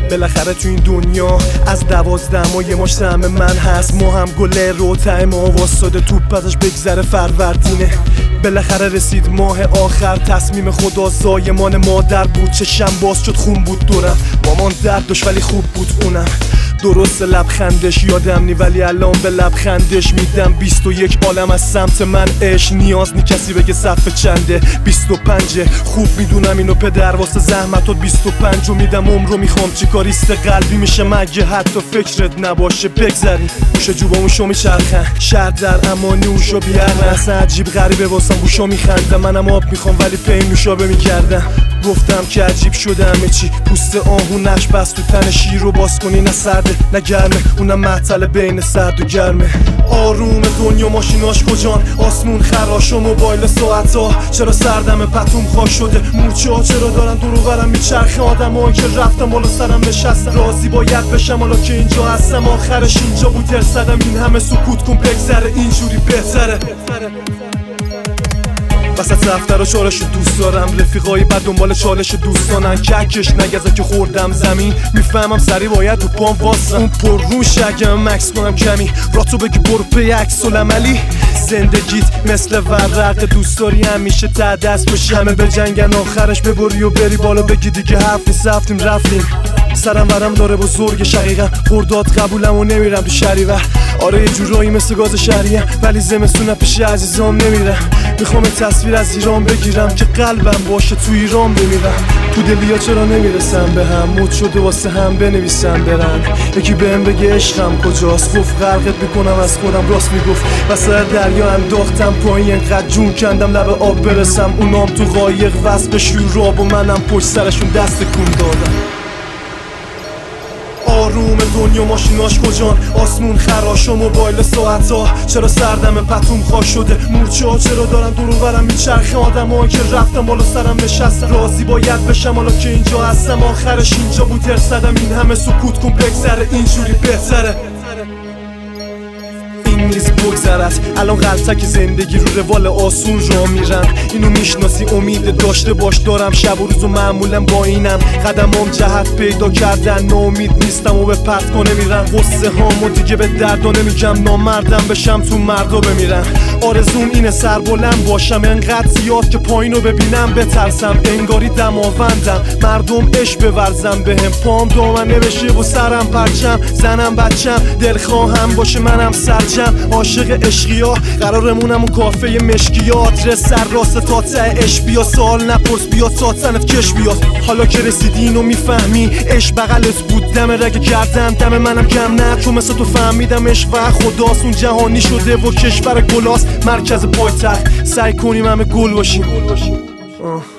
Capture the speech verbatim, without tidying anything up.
بالاخره تو این دنیا از دوازده ماه یه ماش سهم من هست. ما هم گله رو ته ما واساده توپ ازش بگذره فروردینه. بالاخره رسید ماه آخر، تصمیم خدا زایمان مادر بود. چشم باز شد خون بود دورم، مامان درد داشت ولی خوب بود اونم. درست لبخندش یادم نی ولی الان به لبخندش میدم. بیست و یک عالم از سمت من عشق، نیاز نی کسی بگه صفحه چنده. بیست و پنجه خوب میدونم اینو پدر واسه زحمتات. بیست و پنج و میدم عمرو میخوام چی کاریست قلبی میشه مگه حتی فکرت نباشه بگذری. گوشه جوباموشو میچرخن شهر در امانی اوشو بیارن. اصلا عجیب غریبه واسم گوشا میخندم. منم آب میخوام ولی پی نوشابه میکردم. گفتم که عجیب شده همه چی، پوست آهو نقش بست تو تن شیر رو باز کنی نه سرده نه گرمه، اونم معطل بین سرد و گرمه. آروم دنیا ماشیناش کجان، آسمون خراش و موبایل ساعت ها. چرا سردم پتوم خاک شده، موچه ها چرا دارن دور و برم میچرخه. آدم هایی که رفتم بالا سرم نشستم، راضی باید بشم حالا که اینجا هستم. آخرش اینجا بود درصدم، این همه سکوت کن بگذره اینجوری بهتره. وسط دفتر و چالش دوست دارم، رفیقایی بعد دنبال چالش دوستانن. ککش نگزه که خوردم زمین، میفهمم سری باید رو پام واسم. اون پر روش اگه مکس کنم کمی، راتو بگی برو پی عکس العملی. زندگیت مثل ورق دوست داری همیشه ته دست بشی. همه به جنگن آخرش ببری و بری بالا بگی دیگه حرف نیست رفتیم رفتیم. سرم ورم داره بزرگ شقیقم، خرداد قبولم و نمیرم تو شهریور. آره یه جورایی مثل گاز شهریم ولی زمستون پیش عزیزام نمیرم. میخوام تصویر از ایران بگیرم که قلبم باشه تو ایران بمیرم. تو دلیا چرا نمیرسم به هم، مد شده واسه هم بنویسم برن. یکی بهم بگه عشقم کجاست، گفت غرقت میکنم از خودم. راست میگفت وسط دریا انداختم پایین، انقدر جون کندم لب آب برسم. اونام تو قایق وصل به شوراب و منم پشت سرشون دست کون دادم. آروم دنیا ماشیناش کجان، آسمون خراش و موبایل ساعت ها. چرا سردم پتوم خاک شده، مورچه ها چرا دارن دور و برم میچرخه. آدم هایی که رفتم بالا سرم نشستم، راضی باید بشم حالا که اینجا هستم. آخرش اینجا بود درصدم، این همه سکوت کن بگذره اینجوری بهتره. این نیز بگذرد الان غلطک زندگی رو روال آسون را میرم. اینو میشناسی امید داشته باش، دارم شب و روز و معمولا با اینم. قدمام جهت پیدا کردن، ناامید نیستم و به پرت کنه میرم. غصه هامو دیگه به دردا نمیگم، نامردم بشم تو مردا بمیرم. آرزوم اینه سربلند باشم انقدر زیاد که پایینو ببینم بترسم. انگاری دماوندم مردم عشق بورزم بهم، پام دامنه بشه و سرم پرچم. زنم بچم دلخواهم باشه منم سرجم. عاشق عشقیا قرارمونم اون کافه مشکیا. آدرس سر راست تا ته عشق بیا، سوال نپرس بیا تا تنت کش بیاد. حالا که رسیدی اینو میفهمی، عشق بغلت بود دم رگ کردن، دم منم کم نه چون مثل تو فهمیدم عشق و خداست. اون جهانی شده و کشور گلاست مرکز پایتخت، سعی کنیم همه گل باشیم.